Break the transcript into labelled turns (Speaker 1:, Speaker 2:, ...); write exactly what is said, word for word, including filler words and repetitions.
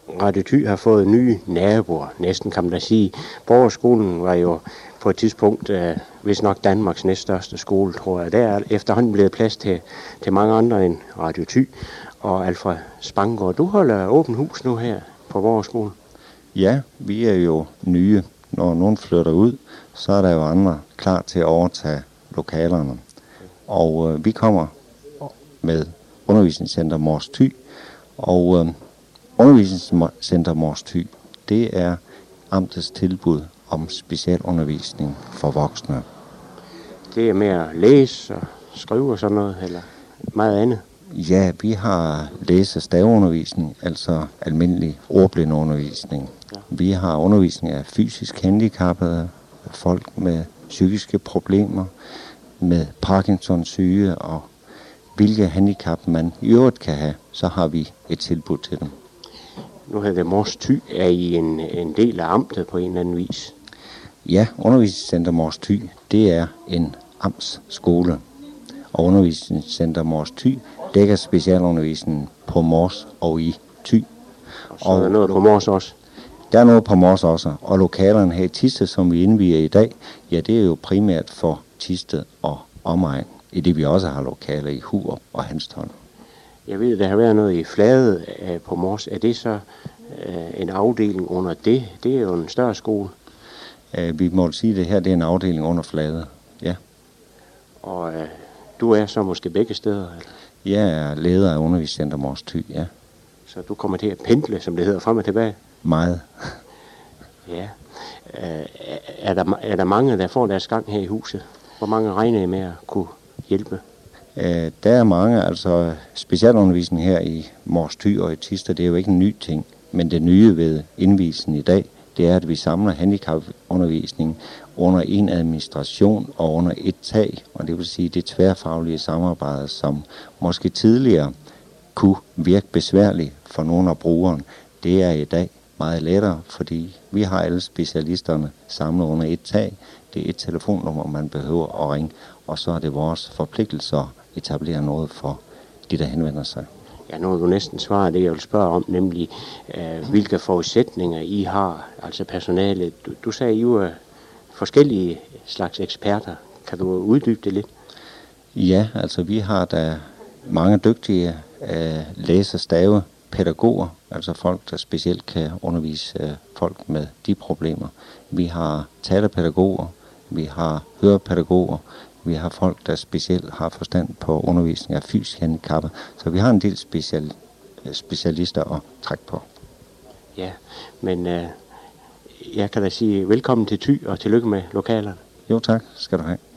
Speaker 1: Radio Thy har fået nye naboer, næsten kan man da sige. Borgerskolen var jo på et tidspunkt, øh, hvis nok Danmarks næststørste skole, tror jeg. Der er efterhånden blevet plads til, til mange andre end Radio Thy. Og Alfred Spangaard, du holder åbent hus nu her på Borgerskolen.
Speaker 2: Ja, vi er jo nye. Når nogen flytter ud, så er der jo andre klar til at overtage lokalerne. Og øh, vi kommer med Undervisningscenter Mors Thy. Og øh, Undervisningscenter Mors Thy, det er amtets tilbud om specialundervisning for voksne.
Speaker 1: Det er med at læse og skrive og sådan noget, eller meget andet?
Speaker 2: Ja, vi har læse- og staveundervisning, altså almindelig ordblindeundervisning. Ja. Vi har undervisning af fysisk handicappede, folk med psykiske problemer, med Parkinsons syge og hvilke handicap man i øvrigt kan have, så har vi et tilbud til dem.
Speaker 1: Nu hedder det Mors Thy. Er I en, en del af amtet på en eller anden vis?
Speaker 2: Ja, Undervisningscenter Mors Thy, det er en amtsskole. Og Undervisningscenter Mors Thy dækker specialundervisningen på Mors og i Thy.
Speaker 1: Og så er der noget på Mors også?
Speaker 2: Der er noget på Mors også. Og lokalerne her i Thisted, som vi indviger i dag, ja, det er jo primært for Thisted og omegn, i det vi også har lokaler i Hurup og Hanstholm.
Speaker 1: Jeg ved, der har været noget i Flade øh, på Mors. Er det så øh, en afdeling under det? Det er jo en større skole.
Speaker 2: Øh, vi må sige, at det her det er en afdeling under Flade, ja.
Speaker 1: Og øh, du er så måske begge steder? Eller?
Speaker 2: Jeg er leder af Undervisningscenter Mors Thy, ja.
Speaker 1: Så du kommer til at pendle, som det hedder, frem og tilbage?
Speaker 2: Meget.
Speaker 1: Ja. Øh, er, der, er der mange, der får deres gang her i huset? Hvor mange regner I med at kunne hjælpe?
Speaker 2: Øh, der er mange, altså specialundervisning her i Mors Thy og i Thisted, det er jo ikke en ny ting. Men det nye ved indvielsen i dag, det er, at vi samler handicapundervisning under en administration og under et tag. Og det vil sige, det tværfaglige samarbejde, som måske tidligere kunne virke besværligt for nogle af brugerne, det er i dag meget lettere, fordi vi har alle specialisterne samlet under et tag. Det er et telefonnummer, man behøver at ringe, og så er det vores forpligtelse at etablere noget for de, der henvender sig.
Speaker 1: Ja, nu har du næsten svaret det, jeg vil spørge om, nemlig øh, hvilke forudsætninger I har, altså personalet. Du, du sagde, I jo er forskellige slags eksperter. Kan du uddybe det lidt?
Speaker 2: Ja, altså vi har da mange dygtige øh, læse- stave pædagoger, altså folk, der specielt kan undervise øh, folk med de problemer. Vi har talepædagoger, vi har hørepædagoger, vi har folk, der specielt har forstand på undervisning af fysisk handicappede, så vi har en del special, specialister at trække på.
Speaker 1: Ja, men øh, jeg kan da sige velkommen til Thy og tillykke med lokalerne.
Speaker 2: Jo tak, skal du have.